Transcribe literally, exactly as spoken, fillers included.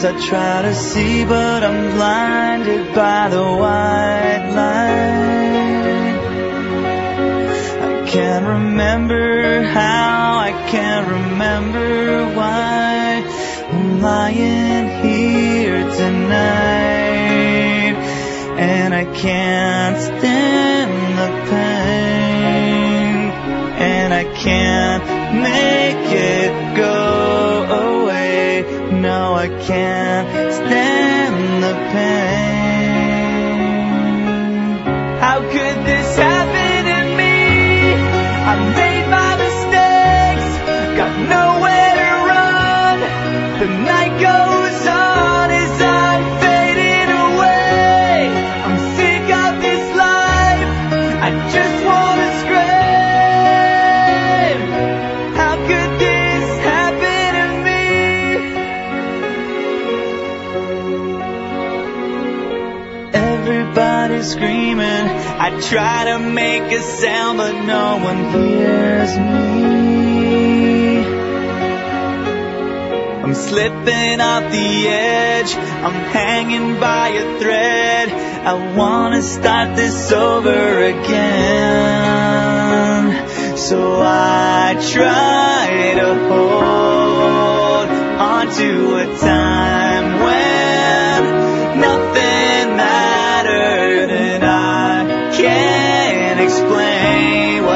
eyes I try to see, but I'm blinded by the white light. I can't remember how, I can't remember why I'm lying here tonight, and I can't stand the pain, and I can't make it go away. No, I can't stand the pain. How could this happen to me? I made my mistakes, got nowhere to run. The night goes on as I'm fading away. I'm sick of this life, I just wanna scream. How could this happen to me? Everybody's screaming, I try to make a sound, but no one hears me. I'm slipping off the edge, I'm hanging by a thread. I wanna start this over again. So I try to hold on to a time when nothing mattered, and I can't explain